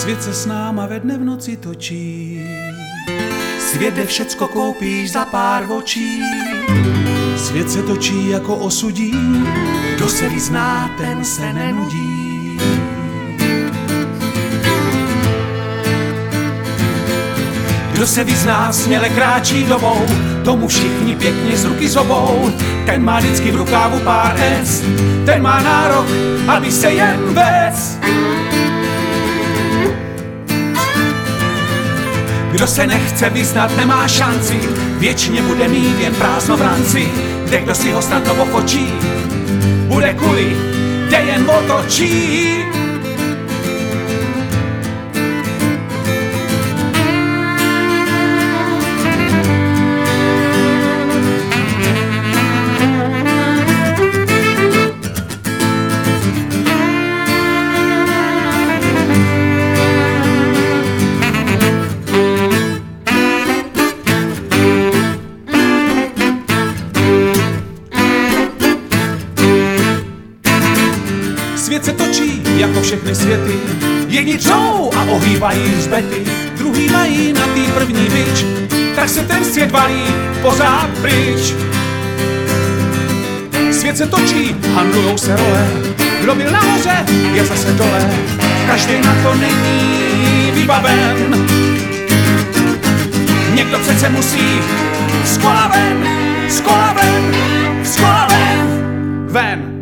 Svět se s náma ve dne v noci točí. Svět, kde všecko koupíš za pár očí. Svět se točí jako osudí, kdo se vyzná, ten se nenudí. Kdo se vyzná, směle kráčí dobou, tomu všichni pěkně z ruky zobou. Ten má vždycky v rukávu pár S, ten má nárok, aby se jen vec. Kdo se nechce vyznat, nemá šanci, věčně bude mít jen prázdno v ranci. Kde kdo si ho snadno ochočí, bude kuli, kde jen otočí. Svět se točí jako všechny světy, jedni třou a ohýbají hřbety, druhý mají na tý první bič, tak se ten svět valí pořád pryč. Svět se točí, handlujou se role, kdo byl nahoře, je zase dole, každý na to není vybaven. Někdo přece musí z kola ven, z kola ven, z kola ven, ven.